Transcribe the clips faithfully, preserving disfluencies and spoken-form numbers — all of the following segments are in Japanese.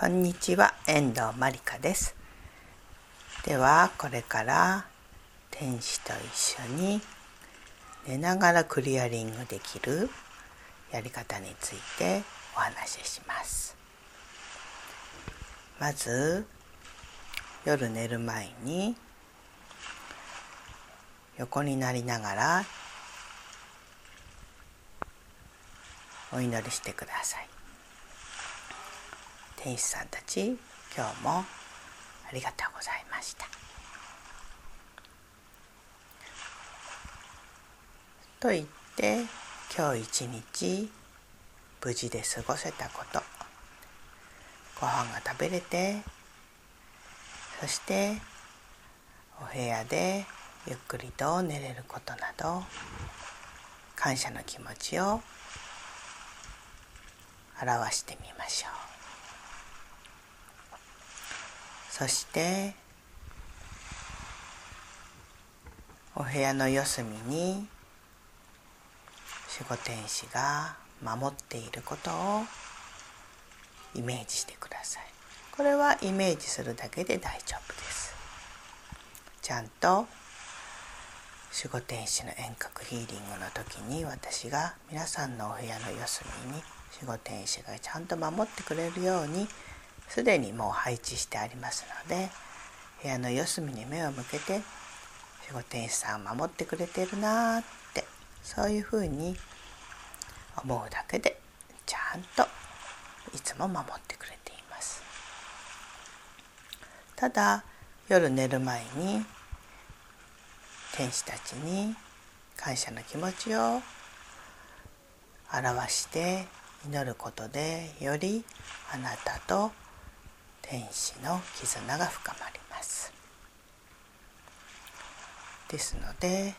こんにちは、遠藤まりかです。ではこれから天使と一緒に寝ながらクリアリングできるやり方についてお話しします。まず夜寝る前に横になりながらお祈りしてください。天使さんたち、今日もありがとうございました。と言って、今日一日無事で過ごせたこと、ご飯が食べれて、そしてお部屋でゆっくりと寝れることなど、感謝の気持ちを表してみましょう。そしてお部屋の四隅に守護天使が守っていることをイメージしてください。これはイメージするだけで大丈夫です。ちゃんと守護天使の遠隔ヒーリングの時に、私が皆さんのお部屋の四隅に守護天使がちゃんと守ってくれるようにすでにもう配置してありますので、部屋の四隅に目を向けて守護天使さんを守ってくれてるなって、そういうふうに思うだけでちゃんといつも守ってくれています。ただ夜寝る前に天使たちに感謝の気持ちを表して祈ることで、よりあなたと天使の絆が深まります。ですので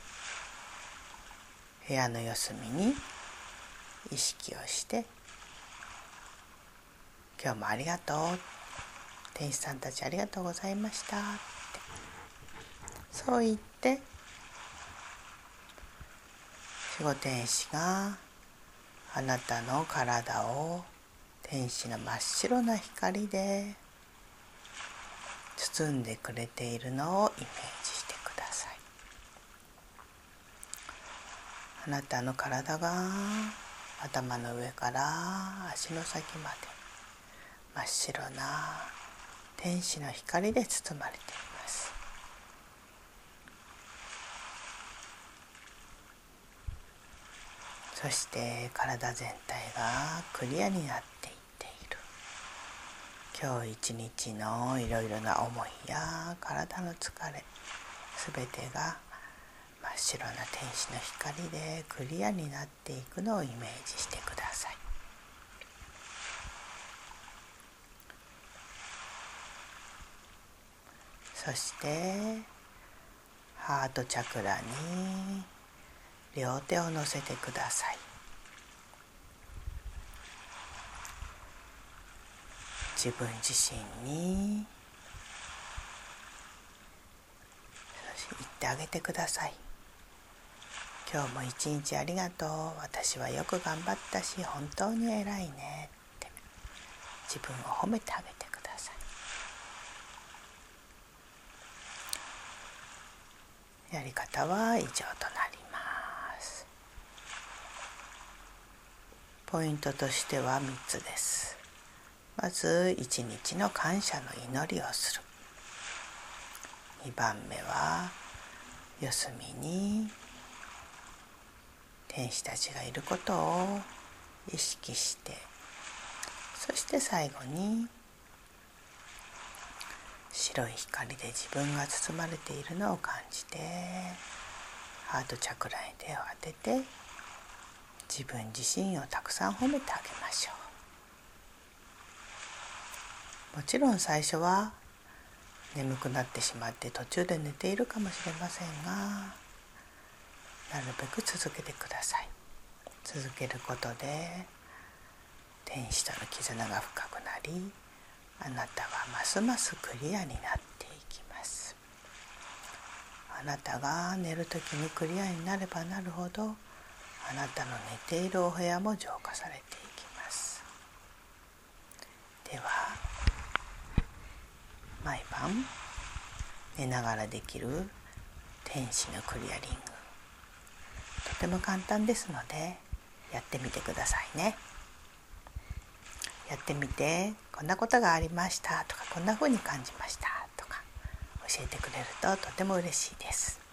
部屋の四隅に意識をして、今日もありがとう、天使さんたちありがとうございましたって、そう言って守護天使があなたの体を天使の真っ白な光で包んでくれているのをイメージしてください。あなたの体が頭の上から足の先まで真っ白な天使の光で包まれています。そして体全体がクリアになっていっている。今日一日のいろいろな思いや体の疲れ、すべてが真っ白な天使の光でクリアになっていくのをイメージしてください。そしてハートチャクラに両手を乗せてください。自分自身に言ってあげてください。今日も一日ありがとう、私はよく頑張ったし本当に偉いねって自分を褒めてあげてください。やり方は以上となります。ポイントとしてはみっつです。まず一日の感謝の祈りをする。にばんめは四隅に天使たちがいることを意識して、そして最後に白い光で自分が包まれているのを感じて、ハートチャクラに手を当てて自分自身をたくさん褒めてあげましょう。もちろん最初は眠くなってしまって途中で寝ているかもしれませんが、なるべく続けてください。続けることで天使との絆が深くなり、あなたはますますクリアになっていきます。あなたが寝るときにクリアになればなるほど、あなたの寝ているお部屋も浄化されていきます。では間寝ながらできる天使のクリアリング、とても簡単ですのでやってみてくださいね。やってみてこんなことがありましたとか、こんな風に感じましたとか教えてくれるととても嬉しいです。